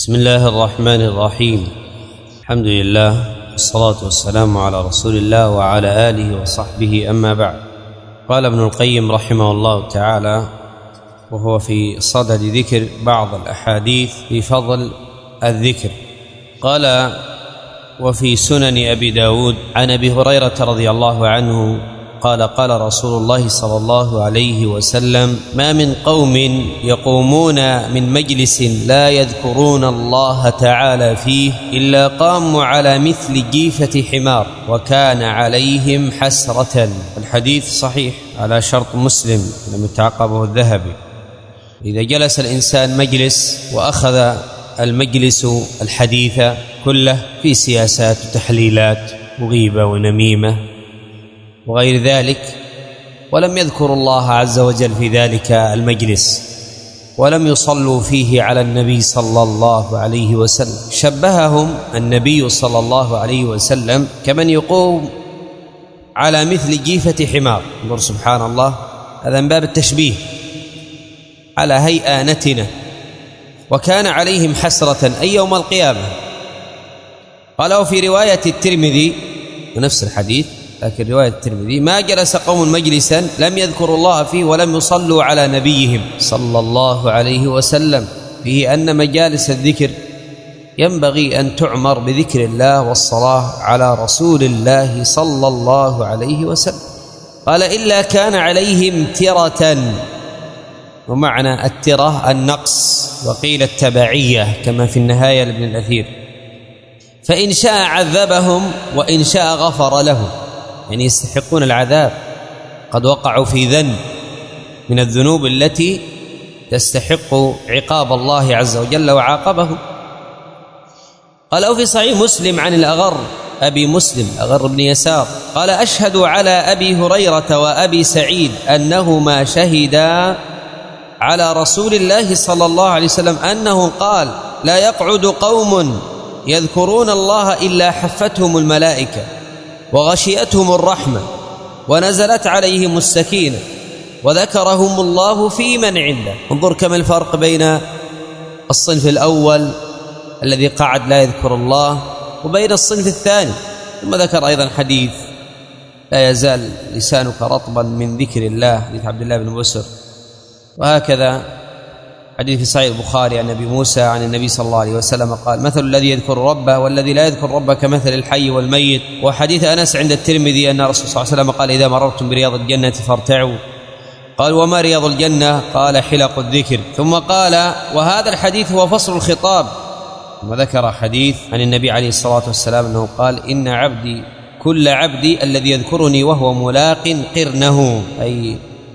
بسم الله الرحمن الرحيم. الحمد لله والصلاة والسلام على رسول الله وعلى آله وصحبه، أما بعد. قال ابن القيم رحمه الله تعالى وهو في صدد ذكر بعض الأحاديث في فضل الذكر، قال: وفي سنن أبي داود عن أبي هريرة رضي الله عنه قال: قال رسول الله صلى الله عليه وسلم: ما من قوم يقومون من مجلس لا يذكرون الله تعالى فيه إلا قاموا على مثل جيفة حمار وكان عليهم حسرة. الحديث صحيح على شرط مسلم لم يتعقبه الذهبي. إذا جلس الإنسان مجلس وأخذ المجلس الحديث كله في سياسات وتحليلات وغيبة ونميمة وغير ذلك، ولم يذكروا الله عز وجل في ذلك المجلس ولم يصلوا فيه على النبي صلى الله عليه وسلم، شبههم النبي صلى الله عليه وسلم كمن يقوم على مثل جيفة حمار. انظر سبحان الله، هذا من باب التشبيه، على هيئة نتنة، وكان عليهم حسرة أي يوم القيامة. قالوا في رواية الترمذي ونفس الحديث، لكن رواية الترمذي: ما جلس قوم مجلسا لم يذكروا الله فيه ولم يصلوا على نبيهم صلى الله عليه وسلم، فيه أن مجالس الذكر ينبغي أن تعمر بذكر الله والصلاة على رسول الله صلى الله عليه وسلم. قال: إلا كان عليهم ترة، ومعنى الترة النقص، وقيل التبعية كما في النهاية لابن الأثير، فإن شاء عذبهم وإن شاء غفر لهم، يعني يستحقون العذاب، قد وقعوا في ذنب من الذنوب التي تستحق عقاب الله عز وجل وعاقبهم. قال: في صحيح مسلم عن الأغر أبي مسلم أغر بن يسار قال: أشهد على أبي هريرة وأبي سعيد أنهما شهدا على رسول الله صلى الله عليه وسلم أنه قال: لا يقعد قوم يذكرون الله إلا حفتهم الملائكة وغشيتهم الرحمة ونزلت عليهم السكينة وذكرهم الله في من عنده. انظر كم الفرق بين الصنف الأول الذي قعد لا يذكر الله وبين الصنف الثاني. ثم ذكر أيضا حديث: لا يزال لسانك رطبا من ذكر الله، حديث عبد الله بن بسر. وهكذا حديث في صحيح البخاري عن أبي موسى عن النبي صلى الله عليه وسلم قال: مثل الذي يذكر ربه والذي لا يذكر ربه كمثل الحي والميت. وحديث أنس عند الترمذي أن الرسول صلى الله عليه وسلم قال: إذا مررتم برياض الجنة فارتعوا. قال: وما رياض الجنة؟ قال: حلق الذكر. ثم قال: وهذا الحديث هو فصل الخطاب. ثم ذكر حديث عن النبي عليه الصلاة والسلام أنه قال: إن عبدي كل عبدي الذي يذكرني وهو ملاق قرنه، أي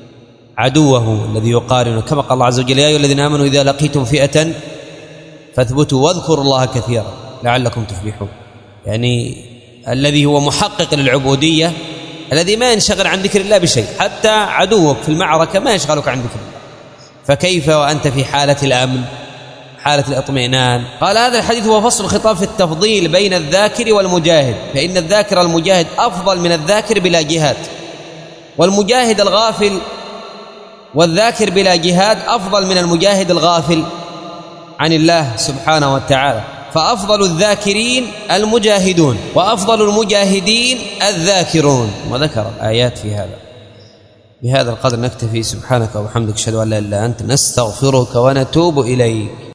عدوه الذي يقارنه، كما قال الله عز وجل: يا أيها الذين آمنوا إذا لقيتم فئة فاثبتوا واذكروا الله كثيرا لعلكم تفلحون. يعني الذي هو محقق للعبودية، الذي ما ينشغل عن ذكر الله بشيء، حتى عدوك في المعركة ما يشغلك عن ذكر الله، فكيف وأنت في حالة الأمن، حالة الاطمئنان؟ قال: هذا الحديث هو فصل الخطاب في التفضيل بين الذاكر والمجاهد، فإن الذاكر المجاهد أفضل من الذاكر بلا جهاد، والمجاهد الغافل والذاكر بلا جهاد أفضل من المجاهد الغافل عن الله سبحانه وتعالى. فأفضل الذاكرين المجاهدون وأفضل المجاهدين الذاكرون. وذكر آيات في هذا. بهذا القدر نكتفي. سبحانك وبحمدك، أشهد أن لا إله إلا أنت، نستغفرك ونتوب إليك.